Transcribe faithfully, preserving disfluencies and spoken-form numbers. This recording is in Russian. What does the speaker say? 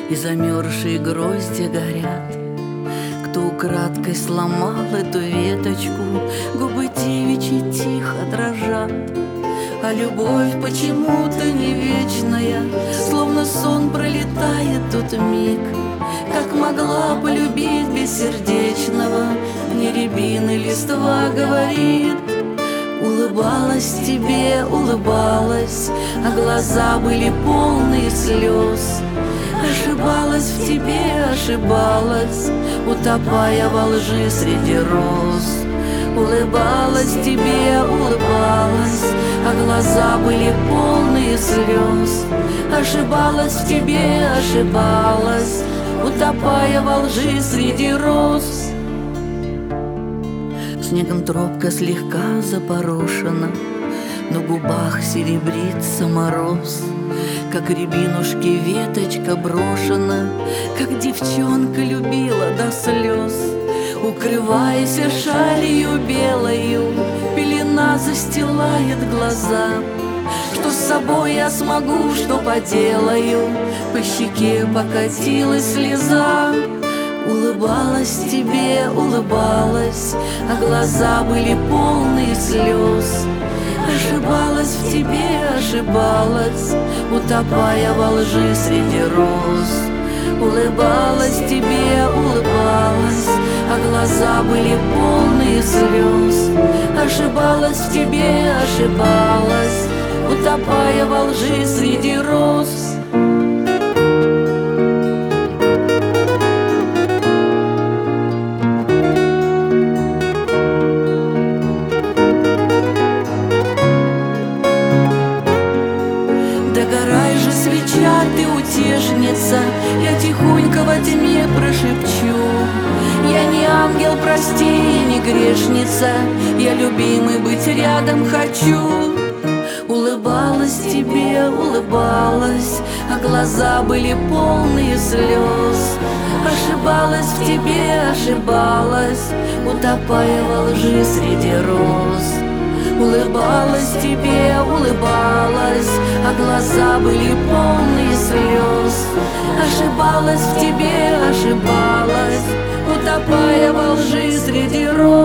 и замерзшие грозди горят. Кто украдкой сломал эту веточку, губы девичьи тихо дрожат. А любовь почему-то не вечная, словно сон пролетает тут миг. Как могла полюбить бессердечного, мне рябины листва говорит. Улыбалась тебе, улыбалась, а глаза были полные слез. Ошибалась в тебе, ошибалась, утопая во лжи среди роз. Улыбалась тебе, улыбалась, а глаза были полные слез. Ошибалась в тебе, ошибалась, утопая во лжи среди роз. Снегом тропка слегка запорошена, на губах серебрится мороз. Как рябинушки веточка брошена, как девчонка любила до слез. Укрываясь шалью белою, пелена застилает глаза. Что с собой я смогу, что поделаю, по щеке покатилась слеза. Улыбалась тебе, улыбалась, а глаза были полные слез. Ошибалась в тебе, ошибалась, утопая во лжи среди роз. Улыбалась тебе, улыбалась, а глаза были полные слез. Ошибалась в тебе, ошибалась, утопая во лжи среди роз. Догорай же, свеча, ты утешница, я тихонько во тьме прошепчу. Я не ангел, прости, и не грешница, я любимый быть рядом хочу. Улыбалась тебе, улыбалась, а глаза были полные слез. Ошибалась в тебе, ошибалась, утопая во лжи среди роз. Улыбалась тебе, улыбалась, а глаза были полные слез. Ошибалась в тебе, ошибалась, утопая во лжи среди роз.